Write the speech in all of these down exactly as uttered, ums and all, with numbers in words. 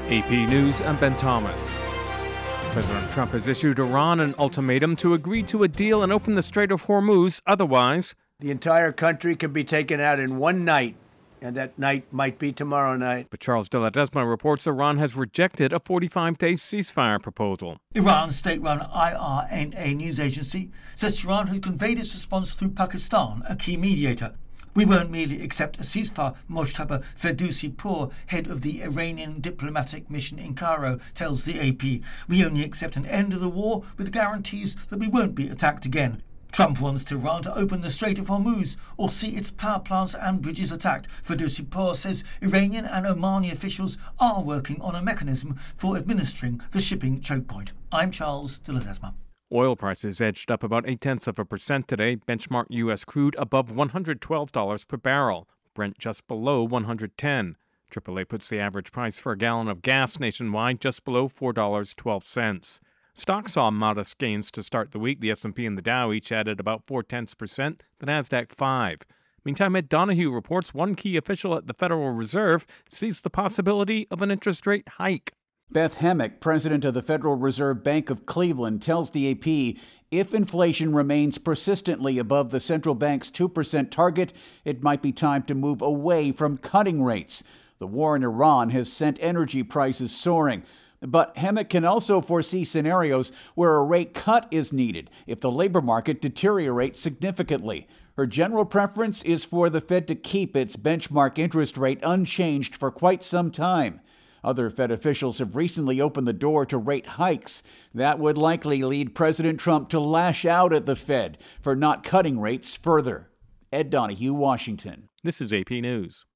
A P News, I'm Ben Thomas. President Trump has issued Iran an ultimatum to agree to a deal and open the Strait of Hormuz. Otherwise, the entire country can be taken out in one night, and that night might be tomorrow night. But Charles de Ledesma reports Iran has rejected a forty-five day ceasefire proposal. Iran's state-run I R N A news agency says Iran had conveyed its response through Pakistan, a key mediator. We won't merely accept a ceasefire, Mojtaba Ferdowsi-Pour, head of the Iranian diplomatic mission in Cairo, tells the A P. We only accept an end of the war with guarantees that we won't be attacked again. Trump wants Tehran to open the Strait of Hormuz or see its power plants and bridges attacked. Ferdowsi-Pour says Iranian and Omani officials are working on a mechanism for administering the shipping choke point. I'm Charles de Ledesma. Oil prices edged up about eight-tenths of a percent today. Benchmark U S crude above one hundred twelve dollars per barrel. Brent just below one hundred ten dollars. triple A puts the average price for a gallon of gas nationwide just below four dollars and twelve cents. Stocks saw modest gains to start the week. The S and P and the Dow each added about four-tenths percent, the NASDAQ five. Meantime, Ed Donahue reports one key official at the Federal Reserve sees the possibility of an interest rate hike. Beth Hemmick, president of the Federal Reserve Bank of Cleveland, tells the A P if inflation remains persistently above the central bank's two percent target, it might be time to move away from cutting rates. The war in Iran has sent energy prices soaring. But Hemmick can also foresee scenarios where a rate cut is needed if the labor market deteriorates significantly. Her general preference is for the Fed to keep its benchmark interest rate unchanged for quite some time. Other Fed officials have recently opened the door to rate hikes. That would likely lead President Trump to lash out at the Fed for not cutting rates further. Ed Donahue, Washington. This is A P News.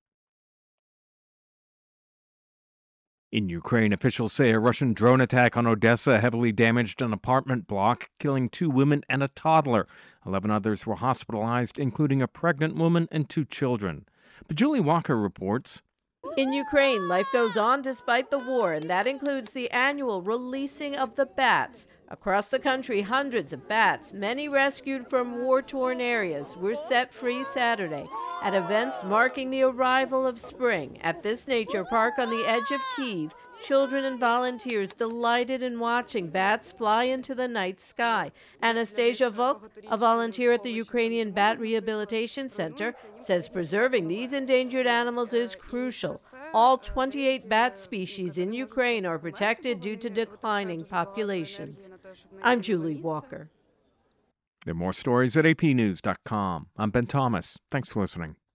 In Ukraine, officials say a Russian drone attack on Odessa heavily damaged an apartment block, killing two women and a toddler. Eleven others were hospitalized, including a pregnant woman and two children. But Julie Walker reports. In Ukraine, life goes on despite the war, and that includes the annual releasing of the bats. Across the country, hundreds of bats, many rescued from war-torn areas, were set free Saturday at events marking the arrival of spring. At this nature park on the edge of Kyiv, children and volunteers delighted in watching bats fly into the night sky. Anastasia Vok, a volunteer at the Ukrainian Bat Rehabilitation Center, says preserving these endangered animals is crucial. All twenty-eight bat species in Ukraine are protected due to declining populations. I'm Julie Walker. There are more stories at A P news dot com. I'm Ben Thomas. Thanks for listening.